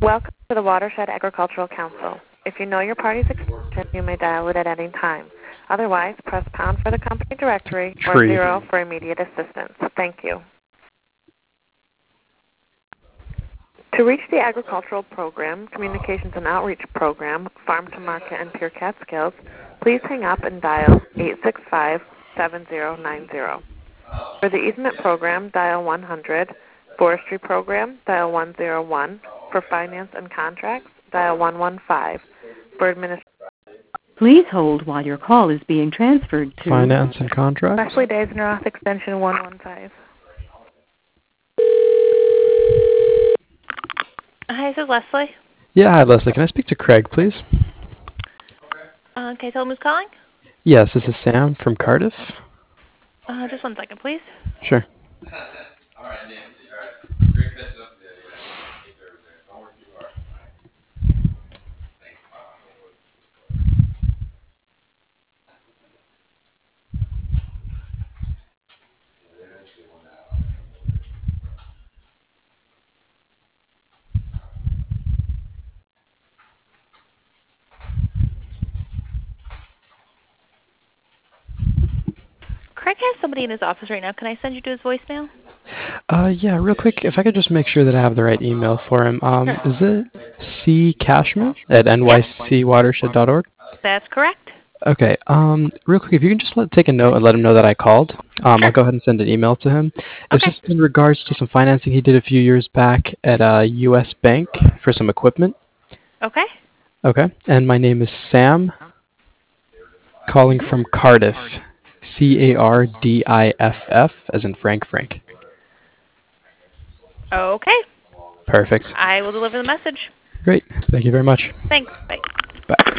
Welcome to the Watershed Agricultural Council. If you know your party's extension, you may dial it at any time. Otherwise, press pound for the company directory or 0 for immediate assistance. Thank you. To reach the Agricultural Program, Communications and Outreach Program, Farm to Market and Pure Catskills, please hang up and dial 865-7090. For the Easement Program, dial 100. Forestry Program, dial 101. For Finance and Contracts, dial 115. For Administration. Please hold while your call is being transferred to Finance and Contracts. Leslie Daisneroth, extension 115. Hi, this is Leslie. Yeah, hi Leslie. Can I speak to Craig, please? Can you tell him who's calling? Yes, this is Sam from Cardiff. Just 1 second, please. Sure. Craig has somebody in his office right now. Can I send you to his voicemail? Yeah, real quick, if I could just make sure that I have the right email for him. Is it ccashman at nycwatershed.org? That's correct. Okay, real quick, if you can just take a note and let him know that I called, I'll go ahead and send an email to him. It's just in regards to some financing he did a few years back at a U.S. bank for some equipment. Okay. Okay, and my name is Sam, calling from Cardiff, Cardiff, as in Frank. Okay. Perfect. I will deliver the message. Great. Thank you very much. Thanks. Bye. Bye.